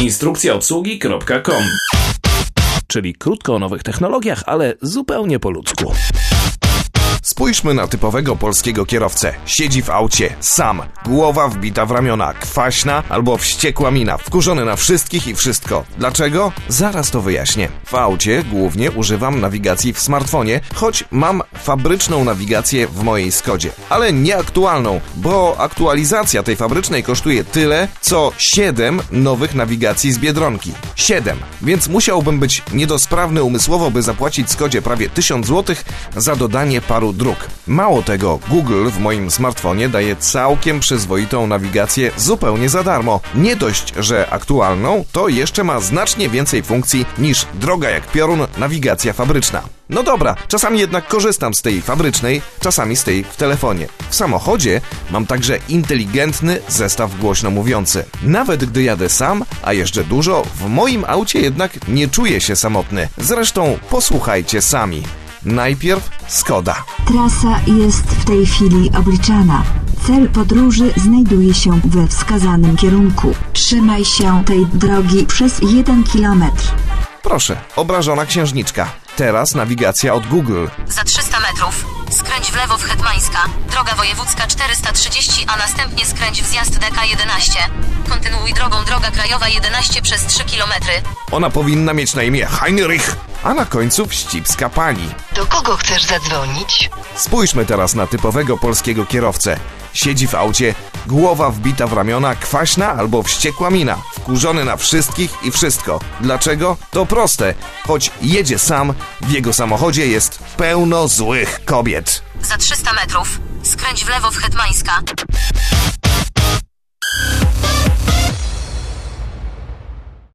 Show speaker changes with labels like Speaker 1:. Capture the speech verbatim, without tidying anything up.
Speaker 1: instrukcja obsługi kropka com. Czyli krótko o nowych technologiach, ale zupełnie po ludzku.
Speaker 2: Spójrzmy na typowego polskiego kierowcę. Siedzi w aucie, sam, głowa wbita w ramiona, kwaśna albo wściekła mina, wkurzony na wszystkich i wszystko. Dlaczego? Zaraz to wyjaśnię. W aucie głównie używam nawigacji w smartfonie, choć mam fabryczną nawigację w mojej Skodzie. Ale nieaktualną, bo aktualizacja tej fabrycznej kosztuje tyle, co siedem nowych nawigacji z Biedronki. siedem. Więc musiałbym być niedosprawny umysłowo, by zapłacić Skodzie prawie tysiąc złotych za dodanie paru dróg. Mało tego, Google w moim smartfonie daje całkiem przyzwoitą nawigację zupełnie za darmo. Nie dość, że aktualną, to jeszcze ma znacznie więcej funkcji niż droga jak piorun nawigacja fabryczna. No dobra, czasami jednak korzystam z tej fabrycznej, czasami z tej w telefonie. W samochodzie mam także inteligentny zestaw głośno mówiący. Nawet gdy jadę sam, a jeżdżę dużo, w moim aucie jednak nie czuję się samotny. Zresztą posłuchajcie sami. Najpierw Skoda.
Speaker 3: Trasa jest w tej chwili obliczana. Cel podróży znajduje się we wskazanym kierunku. Trzymaj się tej drogi przez jeden kilometr.
Speaker 2: Proszę, obrażona księżniczka. Teraz nawigacja od Google.
Speaker 4: Za trzysta metrów skręć w lewo w Hetmańska, droga wojewódzka czterysta trzydzieści, a następnie skręć w zjazd D K jedenaście. Kontynuuj drogą droga krajowa jedenaście przez trzy kilometry.
Speaker 2: Ona powinna mieć na imię Heinrich, a na końcu wścibska pani.
Speaker 4: Do kogo chcesz zadzwonić?
Speaker 2: Spójrzmy teraz na typowego polskiego kierowcę. Siedzi w aucie, głowa wbita w ramiona, kwaśna albo wściekła mina, wkurzony na wszystkich i wszystko. Dlaczego? To proste. Choć jedzie sam, w jego samochodzie jest pełno złych kobiet.
Speaker 4: Za trzysta metrów skręć w lewo w Hetmańska.